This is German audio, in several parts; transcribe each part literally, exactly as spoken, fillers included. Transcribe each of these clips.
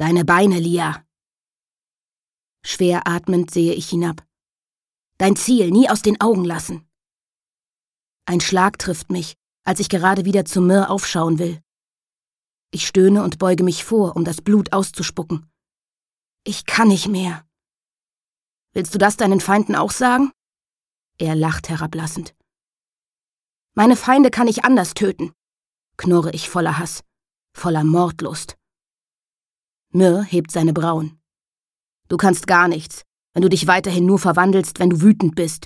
Deine Beine, Lia. Schwer atmend sehe ich hinab. Dein Ziel nie aus den Augen lassen. Ein Schlag trifft mich, als ich gerade wieder zu Myr aufschauen will. Ich stöhne und beuge mich vor, um das Blut auszuspucken. Ich kann nicht mehr. Willst du das deinen Feinden auch sagen? Er lacht herablassend. Meine Feinde kann ich anders töten, knurre ich voller Hass, voller Mordlust. Myr hebt seine Brauen. Du kannst gar nichts, wenn du dich weiterhin nur verwandelst, wenn du wütend bist.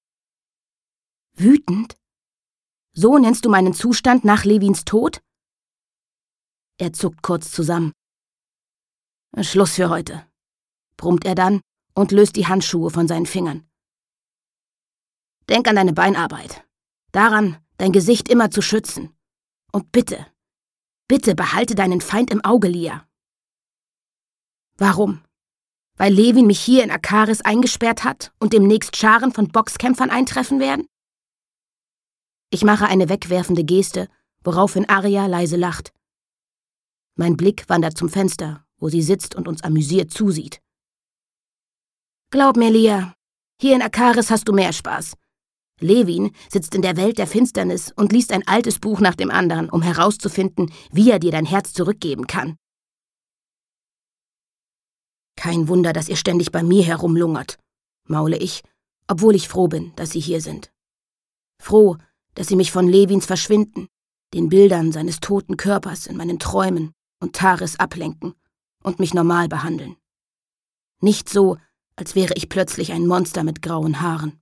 Wütend? So nennst du meinen Zustand nach Levins Tod? Er zuckt kurz zusammen. Schluss für heute, brummt er dann und löst die Handschuhe von seinen Fingern. Denk an deine Beinarbeit, daran, dein Gesicht immer zu schützen. Und bitte, bitte behalte deinen Feind im Auge, Lia. Warum? Weil Levin mich hier in Akaris eingesperrt hat und demnächst Scharen von Boxkämpfern eintreffen werden? Ich mache eine wegwerfende Geste, woraufhin Arya leise lacht. Mein Blick wandert zum Fenster, wo sie sitzt und uns amüsiert zusieht. Glaub mir, Lia, hier in Akaris hast du mehr Spaß. Levin sitzt in der Welt der Finsternis und liest ein altes Buch nach dem anderen, um herauszufinden, wie er dir dein Herz zurückgeben kann. Kein Wunder, dass ihr ständig bei mir herumlungert, maule ich, obwohl ich froh bin, dass sie hier sind. Froh, dass sie mich von Levins Verschwinden, den Bildern seines toten Körpers in meinen Träumen und Taris ablenken und mich normal behandeln. Nicht so, als wäre ich plötzlich ein Monster mit grauen Haaren.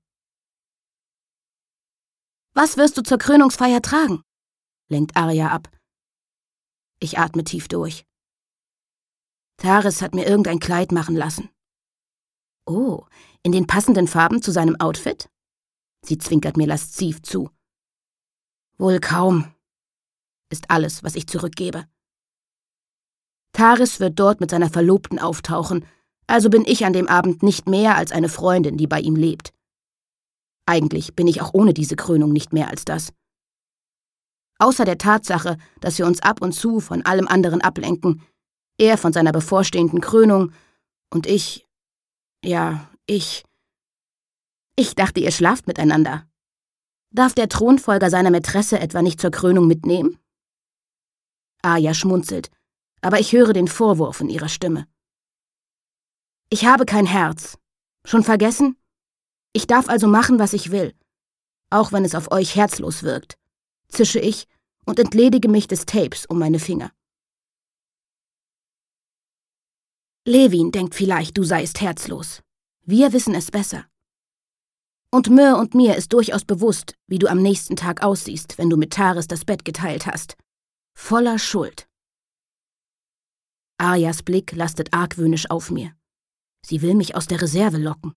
Was wirst du zur Krönungsfeier tragen? Lenkt Arya ab. Ich atme tief durch. Taris hat mir irgendein Kleid machen lassen. Oh, in den passenden Farben zu seinem Outfit? Sie zwinkert mir lasziv zu. Wohl kaum, ist alles, was ich zurückgebe. Taris wird dort mit seiner Verlobten auftauchen, also bin ich an dem Abend nicht mehr als eine Freundin, die bei ihm lebt. Eigentlich bin ich auch ohne diese Krönung nicht mehr als das. Außer der Tatsache, dass wir uns ab und zu von allem anderen ablenken, er von seiner bevorstehenden Krönung und ich, ja, ich. Ich dachte, ihr schlaft miteinander. Darf der Thronfolger seiner Mätresse etwa nicht zur Krönung mitnehmen? Arya schmunzelt, aber ich höre den Vorwurf in ihrer Stimme. Ich habe kein Herz. Schon vergessen? Ich darf also machen, was ich will, auch wenn es auf euch herzlos wirkt, zische ich und entledige mich des Tapes um meine Finger. Levin denkt vielleicht, du seist herzlos. Wir wissen es besser. Und Myr und mir ist durchaus bewusst, wie du am nächsten Tag aussiehst, wenn du mit Taris das Bett geteilt hast. Voller Schuld. Aryas Blick lastet argwöhnisch auf mir. Sie will mich aus der Reserve locken.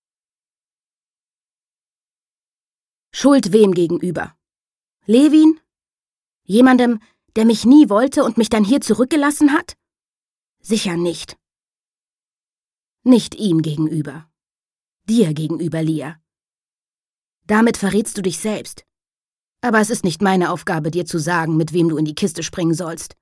Schuld wem gegenüber? Levin? Jemandem, der mich nie wollte und mich dann hier zurückgelassen hat? Sicher nicht. Nicht ihm gegenüber. Dir gegenüber, Lia. Damit verrätst du dich selbst. Aber es ist nicht meine Aufgabe, dir zu sagen, mit wem du in die Kiste springen sollst.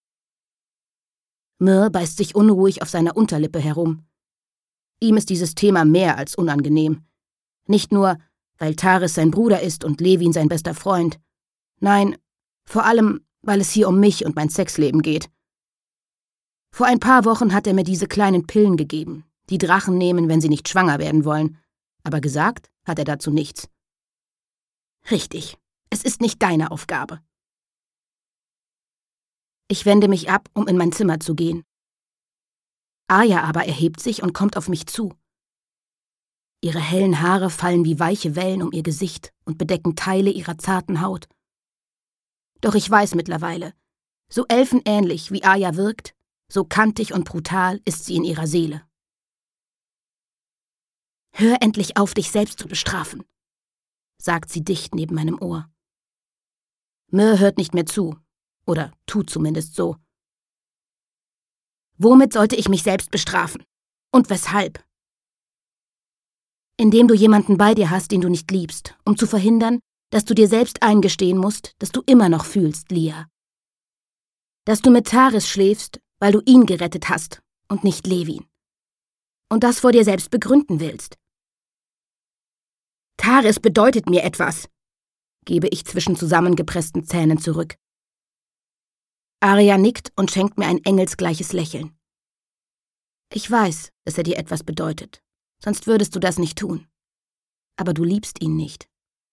Myr beißt sich unruhig auf seiner Unterlippe herum. Ihm ist dieses Thema mehr als unangenehm. Nicht nur, weil Taris sein Bruder ist und Levin sein bester Freund. Nein, vor allem, weil es hier um mich und mein Sexleben geht. Vor ein paar Wochen hat er mir diese kleinen Pillen gegeben, die Drachen nehmen, wenn sie nicht schwanger werden wollen. Aber gesagt hat er dazu nichts. Richtig, es ist nicht deine Aufgabe. Ich wende mich ab, um in mein Zimmer zu gehen. Arya aber erhebt sich und kommt auf mich zu. Ihre hellen Haare fallen wie weiche Wellen um ihr Gesicht und bedecken Teile ihrer zarten Haut. Doch ich weiß mittlerweile, so elfenähnlich wie Arya wirkt, so kantig und brutal ist sie in ihrer Seele. Hör endlich auf, dich selbst zu bestrafen, sagt sie dicht neben meinem Ohr. Myr hört nicht mehr zu, oder tut zumindest so. Womit sollte ich mich selbst bestrafen? Und weshalb? Indem du jemanden bei dir hast, den du nicht liebst, um zu verhindern, dass du dir selbst eingestehen musst, dass du immer noch fühlst, Lia. Dass du mit Taris schläfst, weil du ihn gerettet hast und nicht Levin. Und das vor dir selbst begründen willst. Taris bedeutet mir etwas, gebe ich zwischen zusammengepressten Zähnen zurück. Arya nickt und schenkt mir ein engelsgleiches Lächeln. Ich weiß, dass er dir etwas bedeutet, sonst würdest du das nicht tun. Aber du liebst ihn nicht.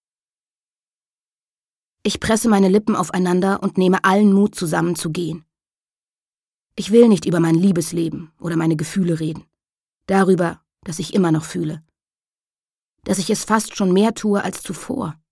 Ich presse meine Lippen aufeinander und nehme allen Mut zusammen zu gehen. Ich will nicht über mein Liebesleben oder meine Gefühle reden. Darüber, dass ich immer noch fühle. Dass ich es fast schon mehr tue als zuvor.